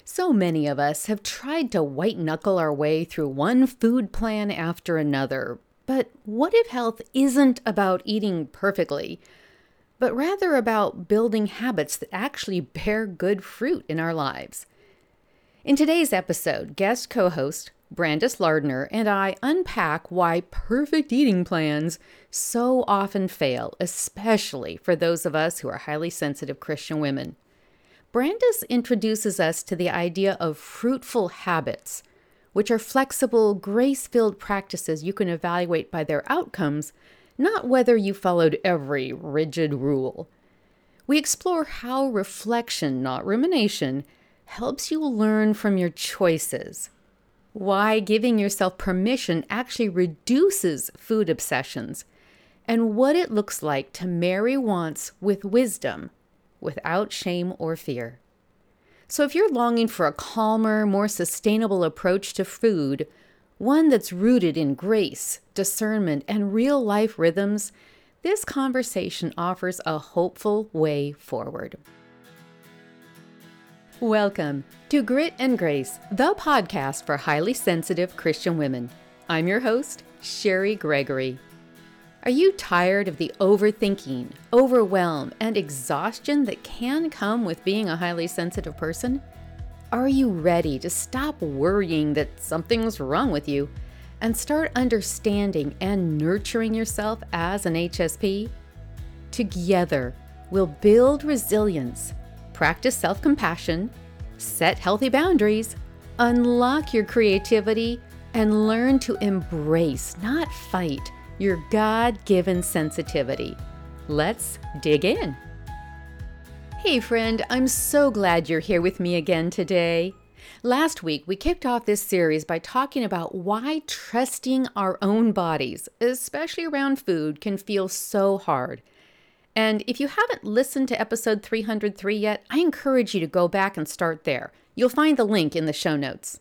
So many of us have tried to white knuckle our way through one food plan after another. But what if health isn't about eating perfectly, but rather about building habits that actually bear good fruit in our lives? In today's episode, guest co-host Brandis Lardner and I unpack why perfect eating plans so often fail, especially for those of us who are highly sensitive Christian women. Brandis introduces us to the idea of fruitful habits, which are flexible, grace-filled practices you can evaluate by their outcomes, not whether you followed every rigid rule. We explore how reflection, not rumination, helps you learn from your choices, why giving yourself permission actually reduces food obsessions, and what it looks like to marry wants with wisdom, without shame or fear. So if you're longing for a calmer, more sustainable approach to food, one that's rooted in grace, discernment, and real-life rhythms, this conversation offers a hopeful way forward. Welcome to Grit and Grace, the podcast for highly sensitive Christian women. I'm your host, Sherry Gregory. Are you tired of the overthinking, overwhelm, and exhaustion that can come with being a highly sensitive person? Are you ready to stop worrying that something's wrong with you and start understanding and nurturing yourself as an HSP? Together, we'll build resilience, practice self-compassion, set healthy boundaries, unlock your creativity, and learn to embrace, not fight, your God-given sensitivity. Let's dig in. Hey friend, I'm so glad you're here with me again today. Last week, we kicked off this series by talking about why trusting our own bodies, especially around food, can feel so hard. And if you haven't listened to episode 303 yet, I encourage you to go back and start there. You'll find the link in the show notes.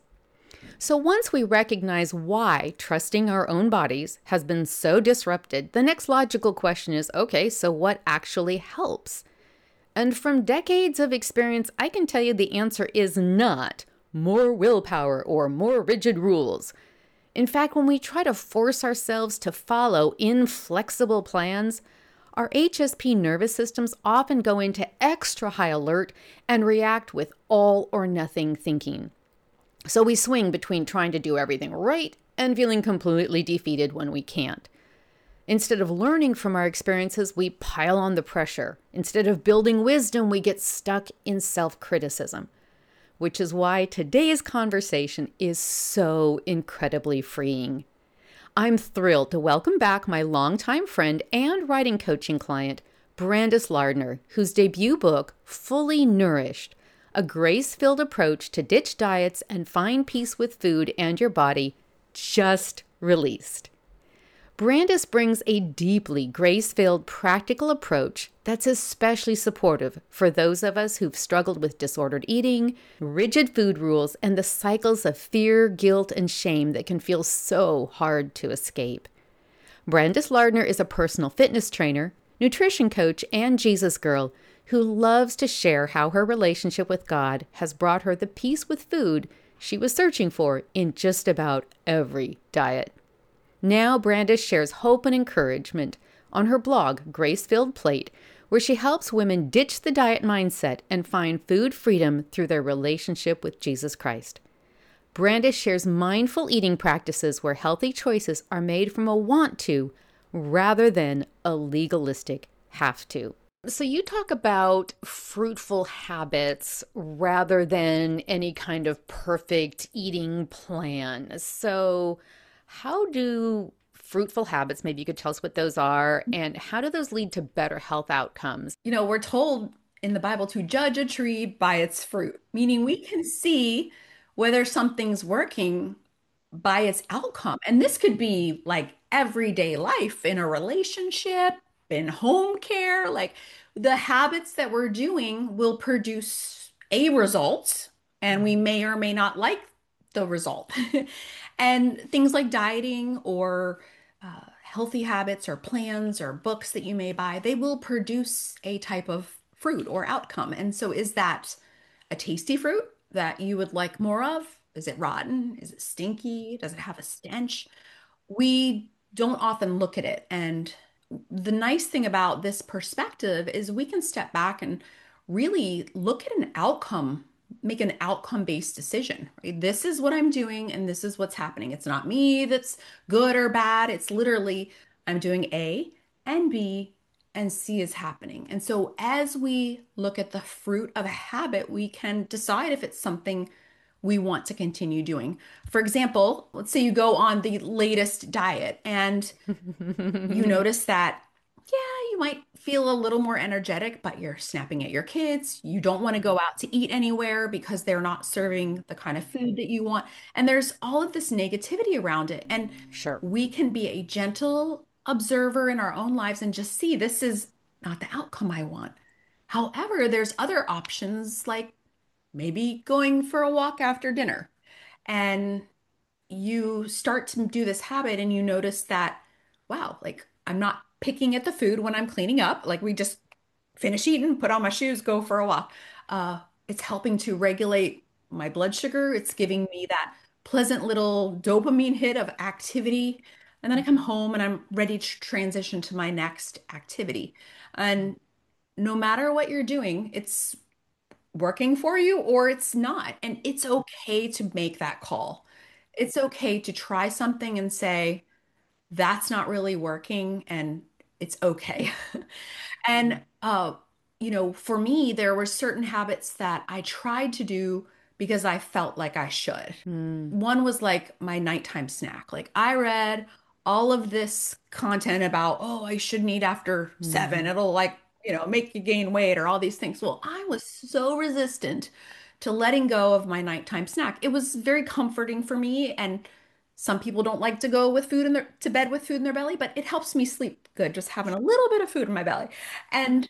So once we recognize why trusting our own bodies has been so disrupted, the next logical question is, okay, so what actually helps? And from decades of experience, I can tell you the answer is not more willpower or more rigid rules. In fact, when we try to force ourselves to follow inflexible plans, our HSP nervous systems often go into extra high alert and react with all or nothing thinking. So we swing between trying to do everything right and feeling completely defeated when we can't. Instead of learning from our experiences, we pile on the pressure. Instead of building wisdom, we get stuck in self-criticism, which is why today's conversation is so incredibly freeing. I'm thrilled to welcome back my longtime friend and writing coaching client, Brandis Lardner, whose debut book, Fully Nourished, a grace-filled approach to ditch diets and find peace with food and your body, just released. Brandis brings a deeply grace-filled practical approach that's especially supportive for those of us who've struggled with disordered eating, rigid food rules, and the cycles of fear, guilt, and shame that can feel so hard to escape. Brandis Lardner is a personal fitness trainer, nutrition coach, and Jesus girl who loves to share how her relationship with God has brought her the peace with food she was searching for in just about every diet. Now Brandis shares hope and encouragement on her blog, Grace-Filled Plate, where she helps women ditch the diet mindset and find food freedom through their relationship with Jesus Christ. Brandis shares mindful eating practices where healthy choices are made from a want to rather than a legalistic have to. So you talk about fruitful habits rather than any kind of perfect eating plan. So how do fruitful habits, maybe you could tell us what those are, and how do those lead to better health outcomes? You know, we're told in the Bible to judge a tree by its fruit, meaning we can see whether something's working by its outcome. And this could be like everyday life in a relationship, in home care, like the habits that we're doing will produce a result, and we may or may not like the result. And things like dieting or healthy habits or plans or books that you may buy, they will produce a type of fruit or outcome. And so, is that a tasty fruit? that you would like more of? Is it rotten? Is it stinky? Does it have a stench? We don't often look at it. And the nice thing about this perspective is we can step back and really look at an outcome, make an outcome-based decision, right? This is what I'm doing and this is what's happening. It's not me that's good or bad. It's literally I'm doing A and B and C is happening. And so as we look at the fruit of a habit, we can decide if it's something we want to continue doing. For example, let's say you go on the latest diet and you notice that, yeah, you might feel a little more energetic, but you're snapping at your kids. You don't want to go out to eat anywhere because they're not serving the kind of food that you want. And there's all of this negativity around it. And Sure. we can be a gentle observer in our own lives and just see this is not the outcome I want. However, there's other options like maybe going for a walk after dinner. And you start to do this habit and you notice that, wow, like I'm not picking at the food when I'm cleaning up. Like we just finish eating, put on my shoes, go for a walk. It's helping to regulate my blood sugar. It's giving me that pleasant little dopamine hit of activity. And then I come home and I'm ready to transition to my next activity. And no matter what you're doing, it's working for you or it's not. And it's okay to make that call. It's okay to try something and say, that's not really working, and it's okay. And for me, there were certain habits that I tried to do because I felt like I should. Mm. One was like my nighttime snack. Like I read all of this content about, oh, I shouldn't eat after 7. Mhm. It'll like, make you gain weight or all these things. Well, I was so resistant to letting go of my nighttime snack. It was very comforting for me, and some people don't like to go with food in their to bed with food in their belly, but it helps me sleep good just having a little bit of food in my belly. And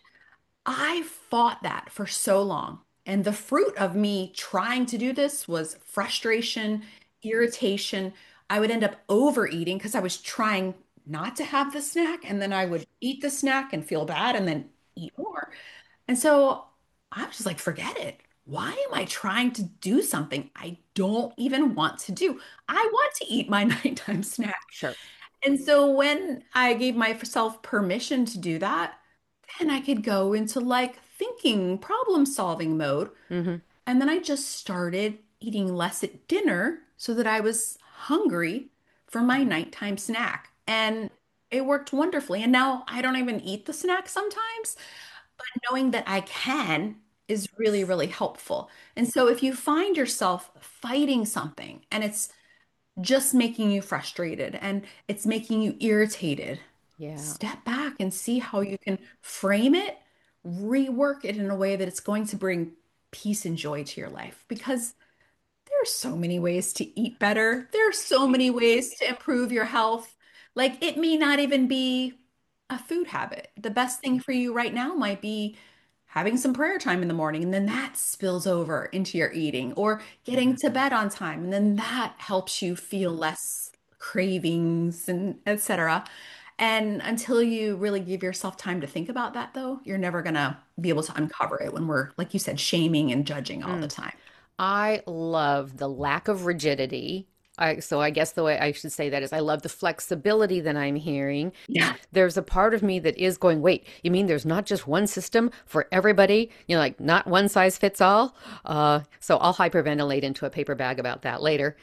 I fought that for so long. And the fruit of me trying to do this was frustration, irritation. I would end up overeating because I was trying not to have the snack. And then I would eat the snack and feel bad and then eat more. And so I was just like, forget it. Why am I trying to do something I don't even want to do? I want to eat my nighttime snack. Sure. And so when I gave myself permission to do that, then I could go into like thinking, problem solving mode. Hmm. And then I just started eating less at dinner so that I was hungry for my nighttime snack. And it worked wonderfully. And now I don't even eat the snack sometimes, but knowing that I can is really, really helpful. And so if you find yourself fighting something and it's just making you frustrated and it's making you irritated, Yeah. step back and see how you can frame it, rework it in a way that it's going to bring peace and joy to your life. Because there are so many ways to eat better. There are so many ways to improve your health. Like it may not even be a food habit. The best thing for you right now might be having some prayer time in the morning, and then that spills over into your eating, or getting to bed on time, and then that helps you feel less cravings and etc. And until you really give yourself time to think about that, though, you're never gonna be able to uncover it when we're, like you said, shaming and judging all the time. I love the lack of rigidity. So I guess the way I should say that is I love the flexibility that I'm hearing. Yeah. There's a part of me that is going, wait, you mean there's not just one system for everybody? Like not one size fits all? So I'll hyperventilate into a paper bag about that later.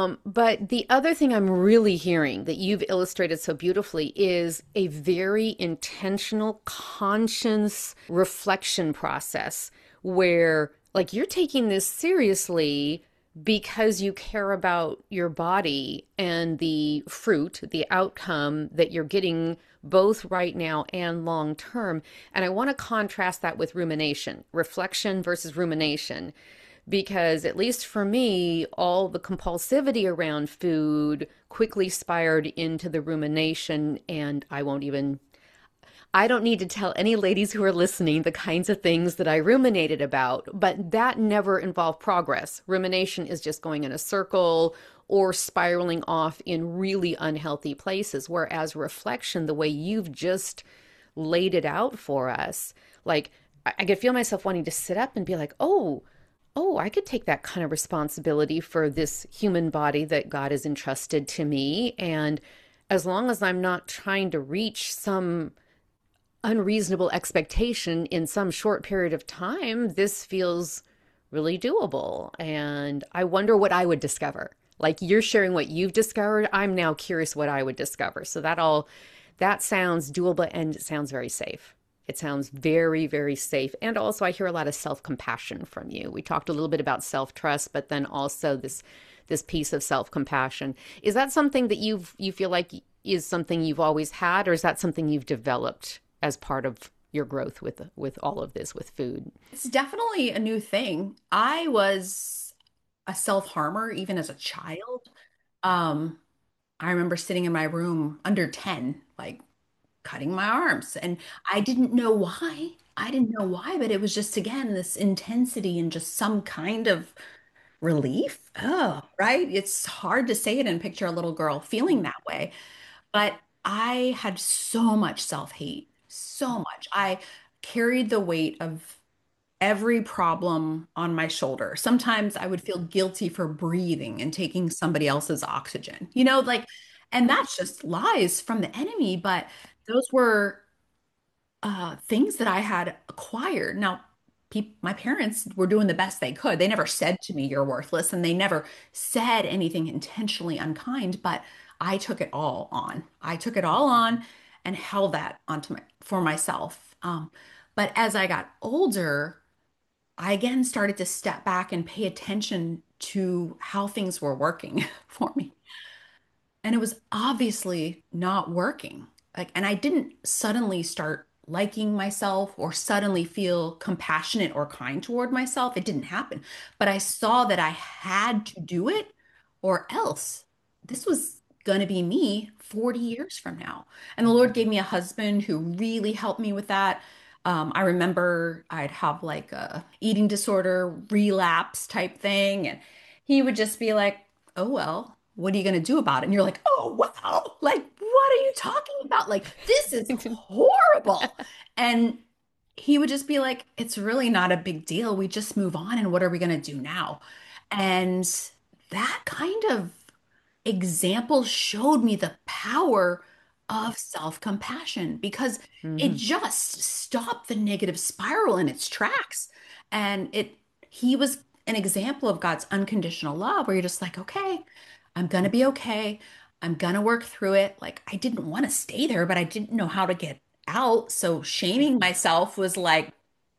But the other thing I'm really hearing that you've illustrated so beautifully is a very intentional, conscious reflection process where like you're taking this seriously because you care about your body and the fruit, the outcome that you're getting both right now and long term. And I want to contrast that with rumination, reflection versus rumination, because at least for me, all the compulsivity around food quickly spired into the rumination, and I don't need to tell any ladies who are listening the kinds of things that I ruminated about, but that never involved progress. Rumination is just going in a circle or spiraling off in really unhealthy places. Whereas reflection, the way you've just laid it out for us, like I could feel myself wanting to sit up and be like, oh, oh, I could take that kind of responsibility for this human body that God has entrusted to me. And as long as I'm not trying to reach some unreasonable expectation in some short period of time, this feels really doable. And I wonder what I would discover. Like you're sharing what you've discovered. I'm now curious what I would discover. So that sounds doable and it sounds very safe. It sounds very, very safe. And also I hear a lot of self-compassion from you. We talked a little bit about self-trust, but then also this piece of self-compassion. Is that something that you feel like is something you've always had, or is that something you've developed as part of your growth with all of this with food? It's definitely a new thing. I was a self-harmer even as a child. Um, I remember sitting in my room under 10, like cutting my arms, and I didn't know why. I didn't know why, but it was just again this intensity and just some kind of relief. Oh, right? It's hard to say it and picture a little girl feeling that way. But I had so much self-hate, so much. I carried the weight of every problem on my shoulder. Sometimes I would feel guilty for breathing and taking somebody else's oxygen, like, and that's just lies from the enemy. But those were things that I had acquired. Now, my parents were doing the best they could. They never said to me, "You're worthless," and they never said anything intentionally unkind, but I took it all on. I took it all on and held that onto for myself. But as I got older, I again started to step back and pay attention to how things were working for me. And it was obviously not working. Like, and I didn't suddenly start liking myself or suddenly feel compassionate or kind toward myself. It didn't happen. But I saw that I had to do it or else this was going to be me 40 years from now. And the Lord gave me a husband who really helped me with that. I remember I'd have like a eating disorder relapse type thing, and he would just be like, "Oh, well, what are you going to do about it?" And you're like, "Oh, wow, like, what are you talking about? Like, this is horrible." And he would just be like, "It's really not a big deal. We just move on. And what are we going to do now?" And that kind of example showed me the power of self-compassion because it Hmm. just stopped the negative spiral in its tracks. And he was an example of God's unconditional love where you're just like, okay, I'm gonna be okay. I'm gonna work through it. Like I didn't want to stay there, but I didn't know how to get out. So shaming myself was like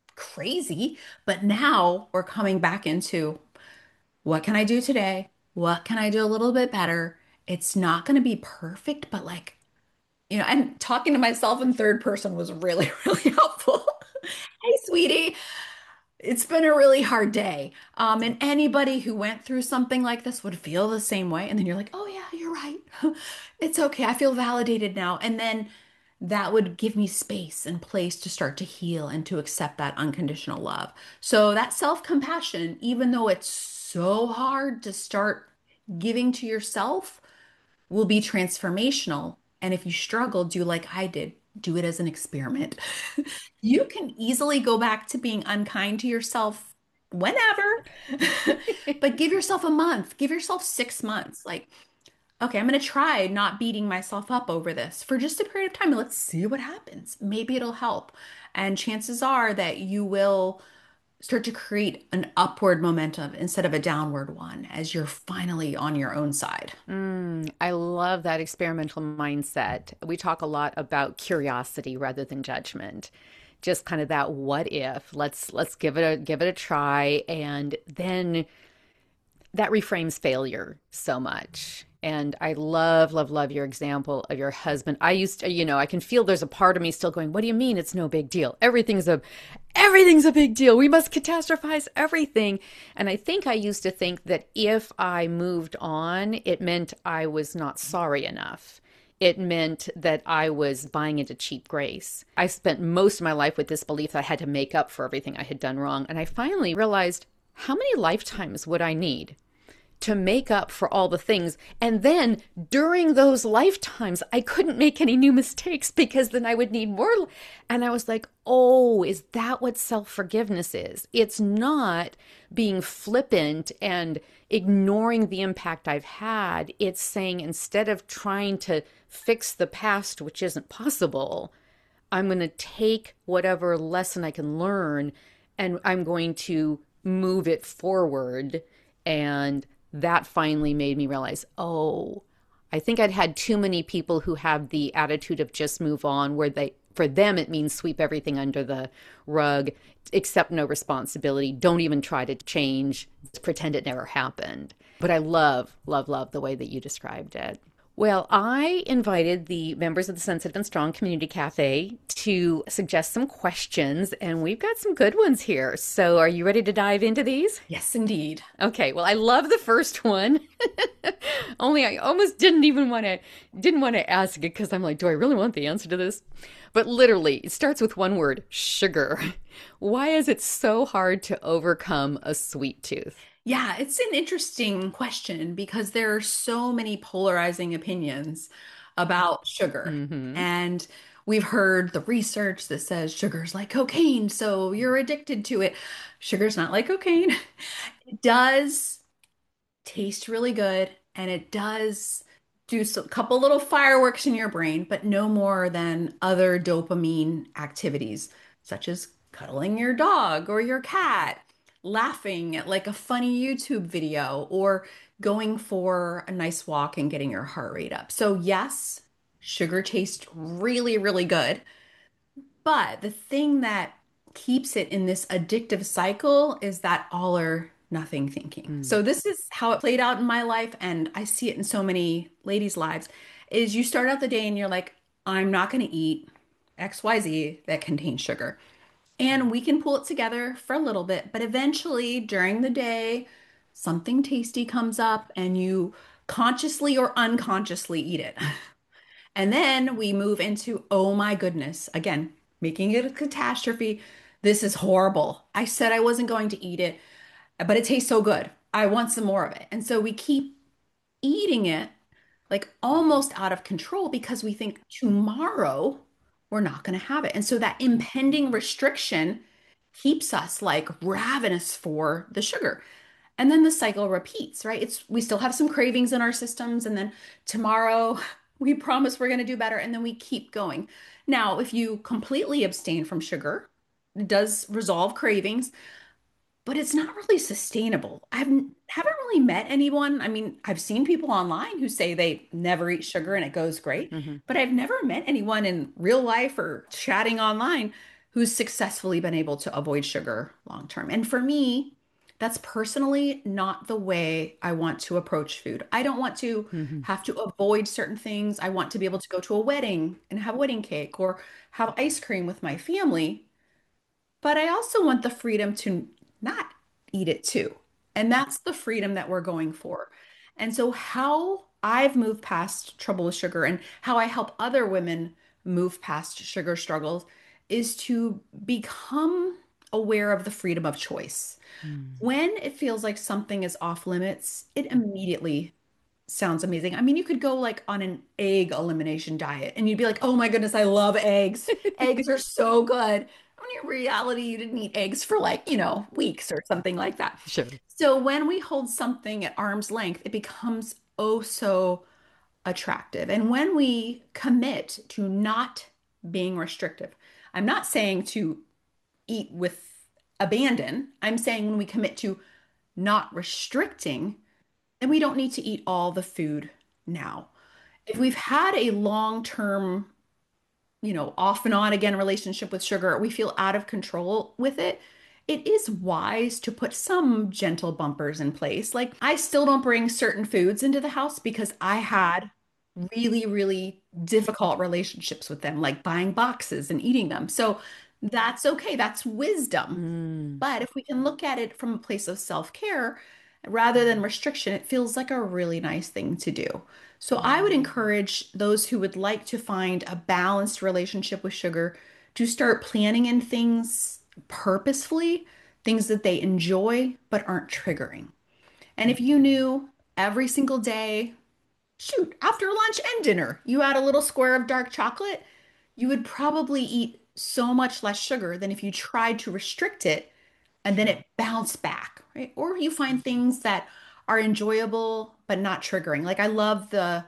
crazy. But now we're coming back into what can I do today? What can I do a little bit better? It's not going to be perfect, but like, and talking to myself in third person was really, really helpful. Hey, sweetie, it's been a really hard day. And anybody who went through something like this would feel the same way. And then you're like, oh, yeah, you're right. It's okay. I feel validated now. And then that would give me space and place to start to heal and to accept that unconditional love. So that self-compassion, even though it's so hard to start giving to yourself, will be transformational. And if you struggle, do like I did, do it as an experiment. You can easily go back to being unkind to yourself whenever, but give yourself a month, give yourself 6 months. Like, okay, I'm going to try not beating myself up over this for just a period of time. Let's see what happens. Maybe it'll help. And chances are that you will start to create an upward momentum instead of a downward one as you're finally on your own side. I love that experimental mindset. We talk a lot about curiosity rather than judgment. Just kind of that what if. Let's give it a try, and then that reframes failure so much. And I love, love, love your example of your husband. I used to, I can feel there's a part of me still going, what do you mean it's no big deal? Everything's a big deal. We must catastrophize everything. And I think I used to think that if I moved on, it meant I was not sorry enough. It meant that I was buying into cheap grace. I spent most of my life with this belief that I had to make up for everything I had done wrong. And I finally realized, how many lifetimes would I need to make up for all the things. And then during those lifetimes, I couldn't make any new mistakes because then I would need more. And I was like, oh, is that what self-forgiveness is? It's not being flippant and ignoring the impact I've had. It's saying instead of trying to fix the past, which isn't possible, I'm going to take whatever lesson I can learn and I'm going to move it forward. And that finally made me realize, oh, I think I'd had too many people who have the attitude of just move on, where for them, it means sweep everything under the rug, accept no responsibility, don't even try to change, pretend it never happened. But I love, love, love the way that you described it. Well, I invited the members of the Sensitive and Strong Community Cafe to suggest some questions, and we've got some good ones here. So are you ready to dive into these? Yes, indeed. Okay, well, I love the first one. Only I almost didn't want to ask it because I'm like, do I really want the answer to this? But literally, it starts with one word, sugar. Why is it so hard to overcome a sweet tooth? Yeah, it's an interesting question because there are so many polarizing opinions about sugar. Mm-hmm. And we've heard the research that says sugar's like cocaine, so you're addicted to it. Sugar's not like cocaine. It does taste really good and it does do a couple little fireworks in your brain, but no more than other dopamine activities, such as cuddling your dog or your cat, laughing at like a funny YouTube video, or going for a nice walk and getting your heart rate up. So, yes, sugar tastes really, really good. But the thing that keeps it in this addictive cycle is that all or nothing thinking. Mm. So this is how it played out in my life, and I see it in so many ladies' lives, is you start out the day and you're like, I'm not going to eat XYZ that contains sugar. And we can pull it together for a little bit, but eventually during the day, something tasty comes up and you consciously or unconsciously eat it. And then we move into, oh my goodness, again, making it a catastrophe. This is horrible. I said I wasn't going to eat it, but it tastes so good. I want some more of it. And so we keep eating it like almost out of control because we think tomorrow we're not going to have it. And so that impending restriction keeps us like ravenous for the sugar. And then the cycle repeats, right? We still have some cravings in our systems, and then tomorrow we promise we're going to do better, and then we keep going. Now, if you completely abstain from sugar, it does resolve cravings, but it's not really sustainable. Haven't really met anyone. I mean, I've seen people online who say they never eat sugar and it goes great, Mm-hmm. but I've never met anyone in real life or chatting online who's successfully been able to avoid sugar long term. And for me, that's personally not the way I want to approach food. I don't want to Mm-hmm. have to avoid certain things. I want to be able to go to a wedding and have wedding cake or have ice cream with my family, but I also want the freedom to not eat it too. And that's the freedom that we're going for. And so, how I've moved past trouble with sugar and how I help other women move past sugar struggles is to become aware of the freedom of choice. Mm. When it feels like something is off limits, it immediately sounds amazing. I mean, you could go like on an egg elimination diet and you'd be like, oh my goodness, I love eggs. Eggs are so good. When in reality, you didn't eat eggs for like, weeks or something like that. Sure. So when we hold something at arm's length, it becomes oh so attractive. And when we commit to not being restrictive, I'm not saying to eat with abandon. I'm saying when we commit to not restricting, then we don't need to eat all the food now. If we've had a long-term, off and on again relationship with sugar, we feel out of control with it. It is wise to put some gentle bumpers in place. Like, I still don't bring certain foods into the house because I had really, really difficult relationships with them, like buying boxes and eating them. So that's okay. That's wisdom. Mm. But if we can look at it from a place of self-care rather than restriction, it feels like a really nice thing to do. So I would encourage those who would like to find a balanced relationship with sugar to start planning in things purposefully, things that they enjoy but aren't triggering. And if you knew every single day, shoot, after lunch and dinner, you add a little square of dark chocolate, you would probably eat so much less sugar than if you tried to restrict it and then it bounced back, right? Or you find things that are enjoyable but not triggering. Like I love the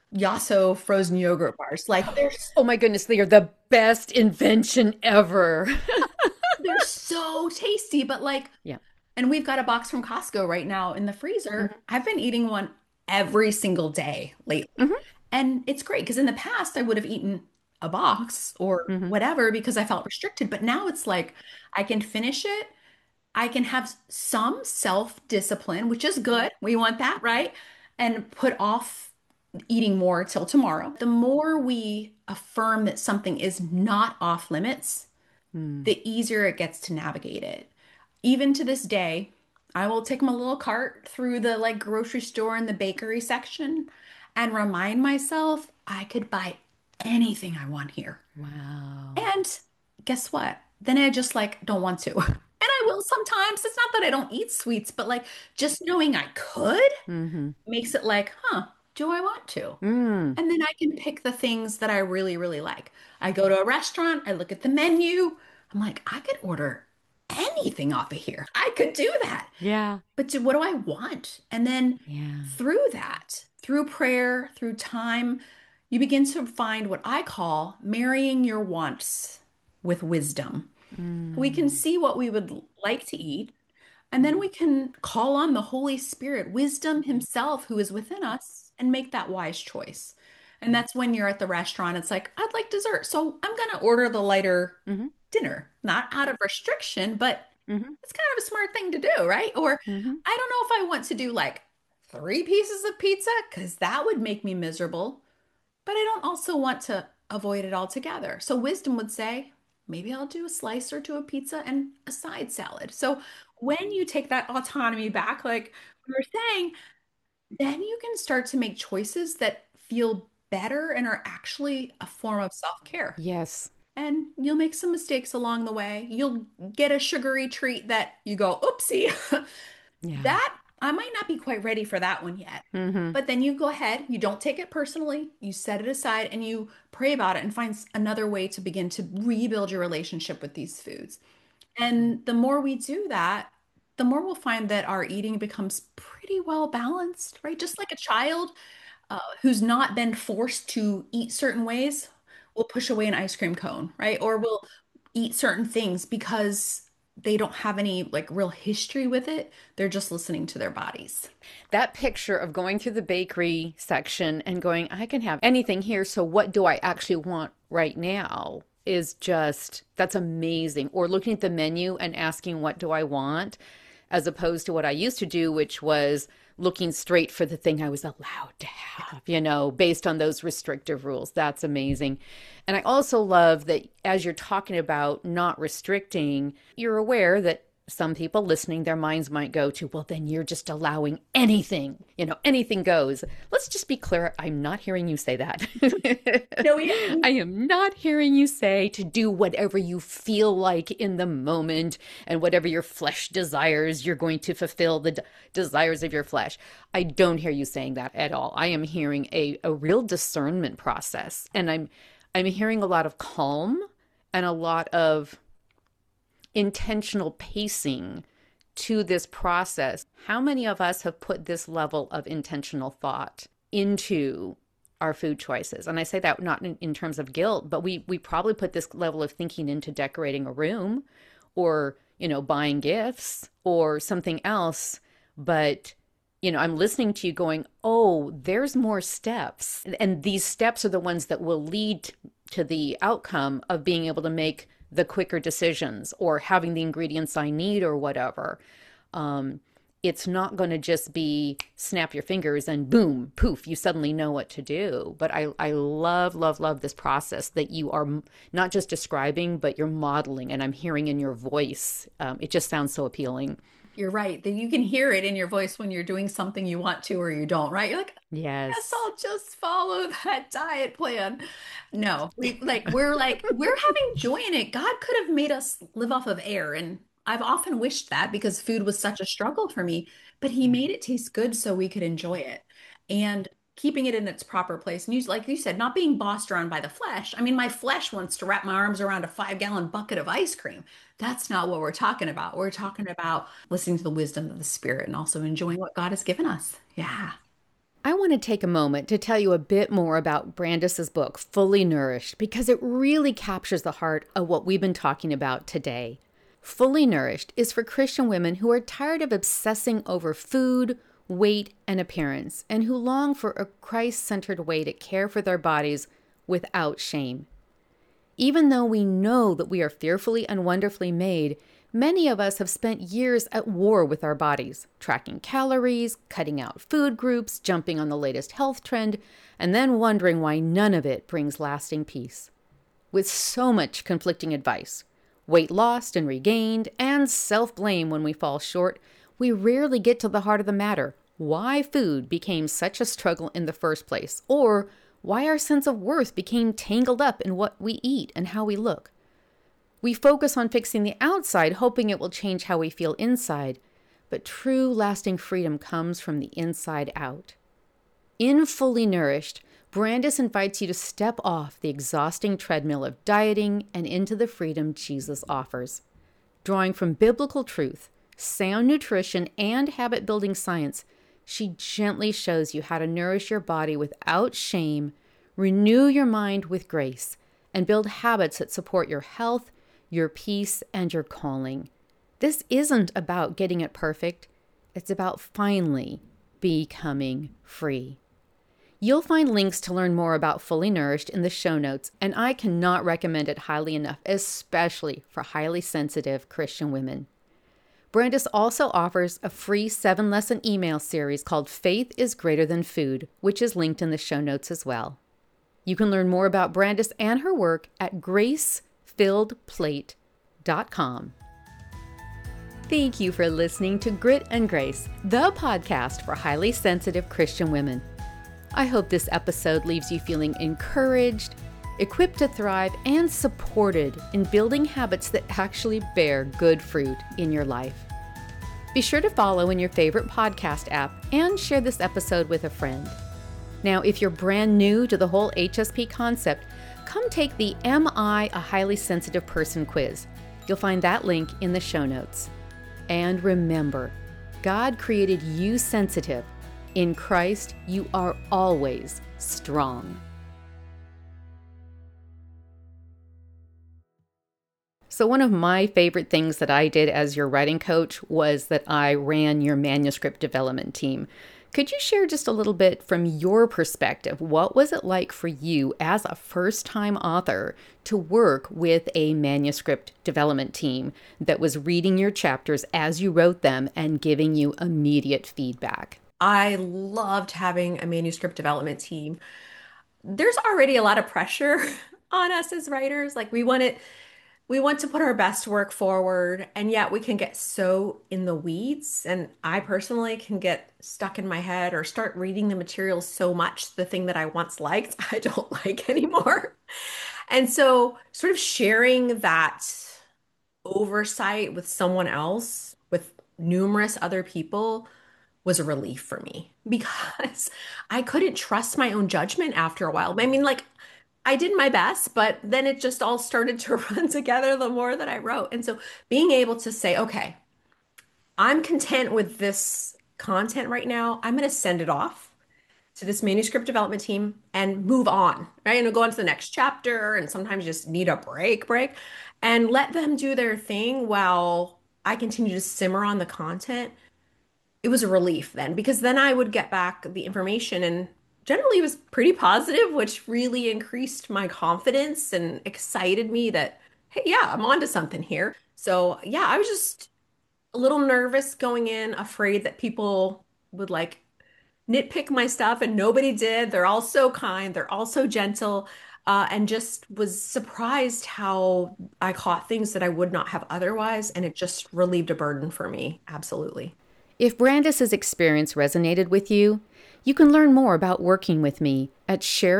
Yasso frozen yogurt bars. Like Oh my goodness, they are the best invention ever. they're so tasty, but like, Yeah. and we've got a box from Costco right now in the freezer. Hmm. I've been eating one every single day lately. Hmm. And it's great because in the past I would have eaten a box or Hmm. whatever because I felt restricted. But now it's like I can finish it. I can have some self-discipline, which is good. We want that, right? And put off eating more till tomorrow. The more we affirm that something is not off limits, Mm. the easier it gets to navigate it. Even to this day, I will take my little cart through the like grocery store and the bakery section and remind myself I could buy anything I want here. Wow. And guess what? Then I just like don't want to. And I will sometimes. It's not that I don't eat sweets, but like just knowing I could Hmm. makes it like, huh, do I want to? Mm. And then I can pick the things that I really, really like. I go to a restaurant, I look at the menu. I'm like, I could order anything off of here. I could do that. Yeah. But what do I want? And then Yeah. through that, through prayer, through time, you begin to find what I call marrying your wants with wisdom. We can Mm. see what we would like to eat, and then we can call on the Holy Spirit, wisdom himself who is within us, and make that wise choice. And that's when you're at the restaurant, it's like, I'd like dessert. So I'm going to order the lighter Hmm. dinner, not out of restriction, but Hmm. it's kind of a smart thing to do, right? Or Hmm. I don't know if I want to do like 3 pieces of pizza because that would make me miserable, but I don't also want to avoid it altogether. So wisdom would say, maybe I'll do a slice or two of pizza and a side salad. So when you take that autonomy back, like we were saying, then you can start to make choices that feel better and are actually a form of self-care. Yes. And you'll make some mistakes along the way. You'll get a sugary treat that you go, oopsie, Yeah. that I might not be quite ready for that one yet. Hmm. But then you go ahead, you don't take it personally, you set it aside and you pray about it and find another way to begin to rebuild your relationship with these foods. And the more we do that, the more we'll find that our eating becomes pretty well balanced, right? Just like a child who's not been forced to eat certain ways will push away an ice cream cone, right? Or will eat certain things because they don't have any like real history with it. They're just listening to their bodies. That picture of going through the bakery section and going, I can have anything here. So what do I actually want right now? Is just, that's amazing. Or looking at the menu and asking, what do I want? As opposed to what I used to do, which was looking straight for the thing I was allowed to have, based on those restrictive rules. That's amazing. And I also love that as you're talking about not restricting, you're aware that some people listening, their minds might go to, well, then you're just allowing anything, anything goes. Let's just be clear. I'm not hearing you say that. No, yeah. I am not hearing you say to do whatever you feel like in the moment and whatever your flesh desires, you're going to fulfill the desires of your flesh. I don't hear you saying that at all. I am hearing a real discernment process, and I'm hearing a lot of calm and a lot of intentional pacing to this process. How many of us have put this level of intentional thought into our food choices? And I say that not in terms of guilt, but we probably put this level of thinking into decorating a room or, buying gifts or something else. But, I'm listening to you going, oh, there's more steps. And these steps are the ones that will lead to the outcome of being able to make the quicker decisions or having the ingredients I need or whatever. It's not going to just be snap your fingers and boom, poof, you suddenly know what to do. But I love, love, love this process that you are not just describing, but you're modeling, and I'm hearing in your voice. It just sounds so appealing. You're right. That you can hear it in your voice when you're doing something you want to or you don't, right? You're like, guess Yes. I'll just follow that diet plan. No, we're having joy in it. God could have made us live off of air, and I've often wished that because food was such a struggle for me. but he made it taste good so we could enjoy it. And keeping it in its proper place. And you, like you said, not being bossed around by the flesh. I mean, my flesh wants to wrap my arms around a 5-gallon bucket of ice cream. That's not what we're talking about. We're talking about listening to the wisdom of the Spirit and also enjoying what God has given us. Yeah. I want to take a moment to tell you a bit more about Brandis's book, Fully Nourished, because it really captures the heart of what we've been talking about today. Fully Nourished is for Christian women who are tired of obsessing over food, weight, and appearance, and who long for a Christ-centered way to care for their bodies without shame. Even though we know that we are fearfully and wonderfully made, many of us have spent years at war with our bodies, tracking calories, cutting out food groups, jumping on the latest health trend, and then wondering why none of it brings lasting peace. With so much conflicting advice, weight lost and regained, and self-blame when we fall short, we rarely get to the heart of the matter, why food became such a struggle in the first place, or why our sense of worth became tangled up in what we eat and how we look. We focus on fixing the outside, hoping it will change how we feel inside, but true lasting freedom comes from the inside out. In Fully Nourished, Brandis invites you to step off the exhausting treadmill of dieting and into the freedom Jesus offers. Drawing from biblical truth, sound nutrition, and habit-building science, she gently shows you how to nourish your body without shame, renew your mind with grace, and build habits that support your health, your peace, and your calling. This isn't about getting it perfect. It's about finally becoming free. You'll find links to learn more about Fully Nourished in the show notes, and I cannot recommend it highly enough, especially for highly sensitive Christian women. Brandis also offers a free 7-lesson email series called Faith is Greater Than Food, which is linked in the show notes as well. You can learn more about Brandis and her work at gracefilledplate.com. Thank you for listening to Grit and Grace, the podcast for highly sensitive Christian women. I hope this episode leaves you feeling encouraged, equipped to thrive, and supported in building habits that actually bear good fruit in your life. Be sure to follow in your favorite podcast app and share this episode with a friend. Now, if you're brand new to the whole HSP concept, come take the Am I a Highly Sensitive Person quiz. You'll find that link in the show notes. And remember, God created you sensitive. In Christ, you are always strong. So one of my favorite things that I did as your writing coach was that I ran your manuscript development team. Could you share just a little bit from your perspective? What was it like for you as a first-time author to work with a manuscript development team that was reading your chapters as you wrote them and giving you immediate feedback? I loved having a manuscript development team. There's already a lot of pressure on us as writers. Like we want to put our best work forward, and yet we can get so in the weeds. And I personally can get stuck in my head or start reading the material so much, the thing that I once liked, I don't like anymore. And so sort of sharing that oversight with someone else, with numerous other people, was a relief for me because I couldn't trust my own judgment after a while. I mean, like, I did my best, but then it just all started to run together the more that I wrote. And so being able to say, okay, I'm content with this content right now. I'm going to send it off to this manuscript development team and move on, right? And go on to the next chapter, and sometimes just need a break, and let them do their thing while I continue to simmer on the content. It was a relief then, because then I would get back the information and generally it was pretty positive, which really increased my confidence and excited me that, hey, yeah, I'm onto something here. So yeah, I was just a little nervous going in, afraid that people would like nitpick my stuff, and nobody did. They're all so kind, they're all so gentle, and just was surprised how I caught things that I would not have otherwise, and it just relieved a burden for me. Absolutely. If Brandis's experience resonated with you, you can learn more about working with me at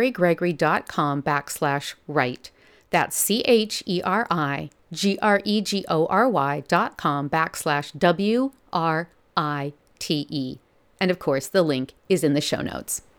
sherrygregory.com/write. That's CHERIGREGORY.com/WRITE. And of course, the link is in the show notes.